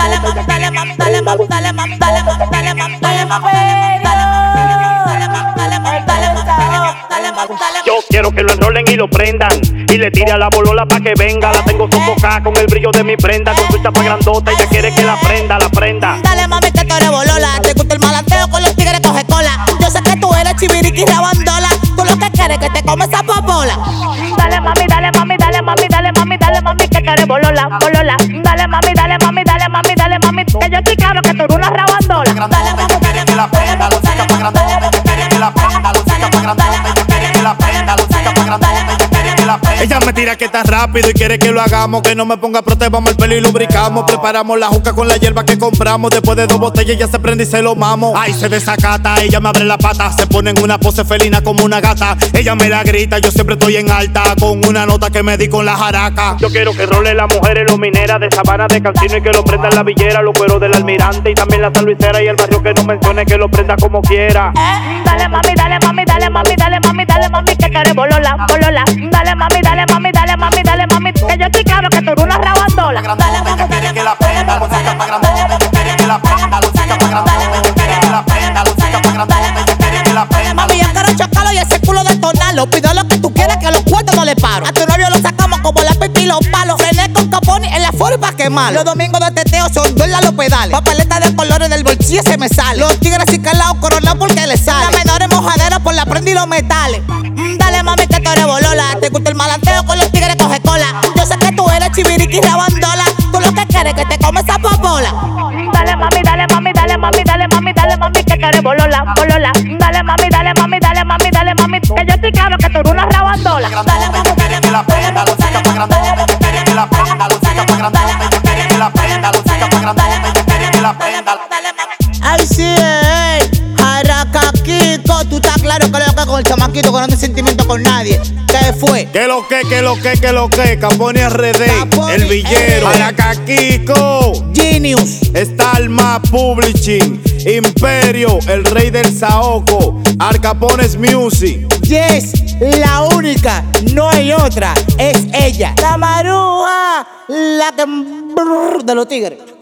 dale mami, dale mami, dale mami, dale mami, dale mami, dale mami, dale mami, Yo quiero que lo enrolen y lo prendan y le tire a la bolola pa' que venga. La tengo sofocada con el brillo de mi prenda. Con su chapa grandota ella quiere que la prenda, la prenda. Dale mami que tú eres bolola, te gusta el malanteo con los tigres coge cola. Yo sé que tú eres chiviriqui rabandola, tú lo que quieres que te comes esa popola. Dale mami, dale mami, dale mami, dale mami, dale mami que tú eres bolola, bolola. Dale mami, dale mami, dale mami, dale mami, que yo estoy claro que tú eres una rabandola. Dale mami, dale que la prenda, los chapa grandota, que la prenda, los chapa grandota, que la prenda, los chapa grandota. Ella me tira que está rápido y quiere que lo hagamos. Que no me ponga prote, vamos el pelo y lubricamos. Preparamos la juca con la hierba que compramos. Después de 2 botellas ella se prende y se lo mamo. Ay, se desacata, ella me abre la pata. Se pone en una pose felina como una gata. Ella me la grita, yo siempre estoy en alta. Con una nota que me di con la jaraca. Yo quiero que role las mujeres, los mineras de Sabana, de Cancino y que lo prenda en la villera. Los cueros del Almirante y también la San Luisera. Y el barrio que no mencione que lo prenda como quiera. Dale mami, dale mami, dale mami, dale mami, dale mami, que tú eres bolola, bolola. Dale mami, dale mami, dale mami, dale mami, que yo estoy claro que tú eres una rabandola. Dale mami, dale que la prenda, los chapa grandota, que la prenda, los chapa grandota, que la prenda, los chapa grandota, que la prenda. Mami, yo quiero chocarlo y ese culo detonarlo. Pido lo que tú quieras, que los cuartos no le paro. A tu novio lo sacamos como la pipi y los palos. Frené con Capone en la Ford pa' quemar. Los domingos de teteo son duela los pedales. Papeleta de colores del bolsillo se me sale. Los tigres y calados coronados porque le sale. Las menores mojaderas por la prenda y los metales. Dale mami que tú eres bolola, te gusta el malanteo con los tigres coge cola. Yo sé que tú eres chiviriqui rabandola, tú lo que quieres que te comes esa popola. Dale mami, dale mami, dale mami, dale mami, dale mami, que tú eres bolola, bolola. Dale mami, dale mami, dale mami, dale mami, que yo estoy claro que tú eres una rabandola. Dale mami, dale que la prenda, los chapa grandota, que la prenda, los chapa grandota, que la prenda, los chapa grandota, que la prenda. Ay sí, Jaraca Kiko, tú estás claro que lo que con el chamaquito que no tiene sentimiento con nadie. ¿Qué fue? Que lo que, Capone RD, Capone el villero, Jaraca Kiko, Genius, Stalma Publishing, Imperio, el rey del Saoco, Al Capone's Music. Yes, la única, no hay otra, es ella. La maruja, la que de los tigres.